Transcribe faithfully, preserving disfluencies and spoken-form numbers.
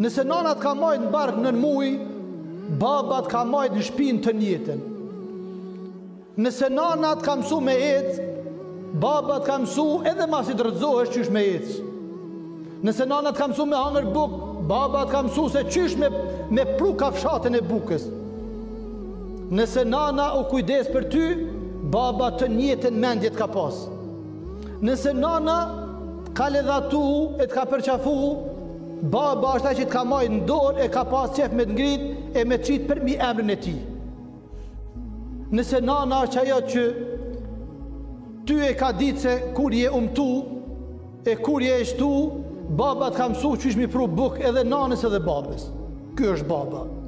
Nëse nana të ka majtë në barkë nën muj, baba të ka majtë në shpinë të njetën. Nëse nana të ka mësu me ecë, baba të ka mësu edhe masi të rëzohesh qysh me ecë. Nëse nana të ka mësu me hangër bukë, baba të ka mësu se qysh me, me pru kafshatën e bukës. Nëse nana u kujdes për ty, baba të njetën mendjet ka pas. Nëse nana ka ledhatu e të ka përqafu, baba është ai që të ka majtë në dorë e ka pas qef me të ngrit e me të qitë për mi emrin e ti. Nëse nana është ajo që ty e ka ditë se kur je umtu e kur je eshtu, baba të ka mësu që ishmi pru buk edhe nanës edhe babës. Ky është baba.